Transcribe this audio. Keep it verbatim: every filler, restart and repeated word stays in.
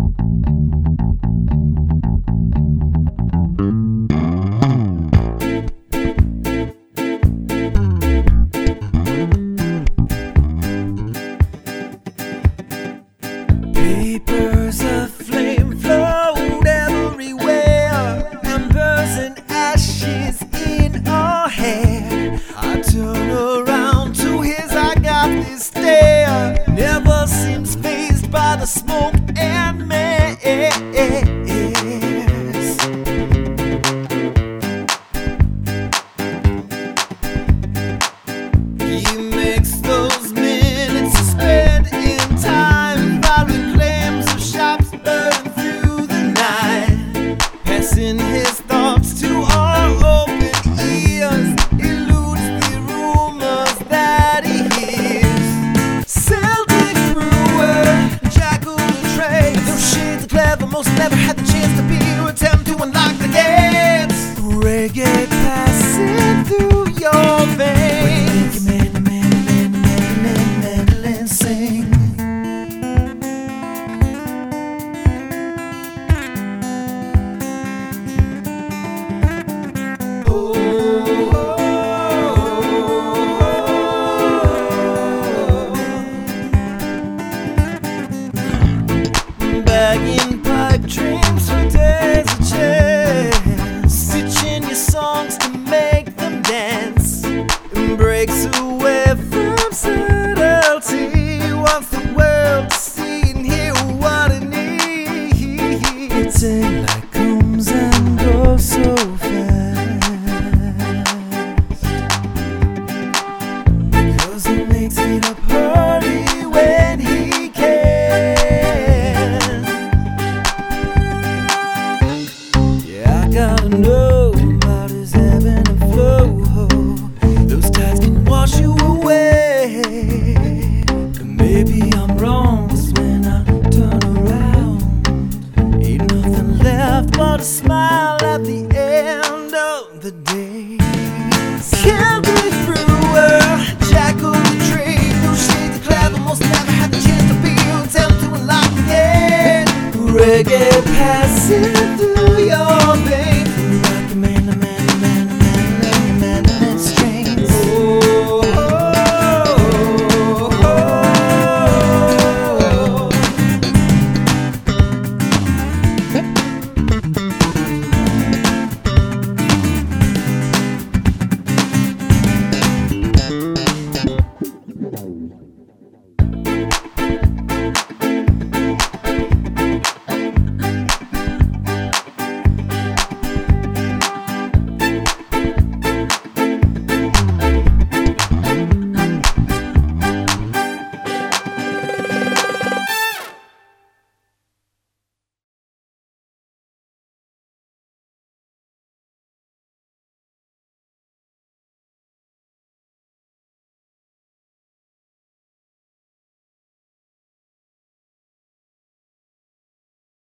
Papers aflame float everywhere, embers and ashes in our hair. I turn around to his, I got this stare. Never seems fazed by the smoke and mess. He makes those minutes spent in time, following claims of shops burning through the night, passing his thoughts to our open ears, eludes the rumors that he hears. Celtic brewer, jackal trade, those shades of clever, most never had the chance to be or attempt to unlock the gates. Reggae passing through your veins. Man, man, man, man, man, mandolin sing. Bagging pipe dreams for days of chance, stitching your songs to make them dance, and breaks away from subtlety, wants the world to see and hear what it needs. Daylight comes and goes so fast, because he makes it a party when he can. I gotta know about his ebb and flow. Those tides can wash you away. And maybe I'm wrong, 'cause when I turn around, ain't nothing left but a smile at the end of the day. Celtic brewer, jackal trade, no shades of clever, most never had the chance to be or attempt to unlock the gate. Reggae passing through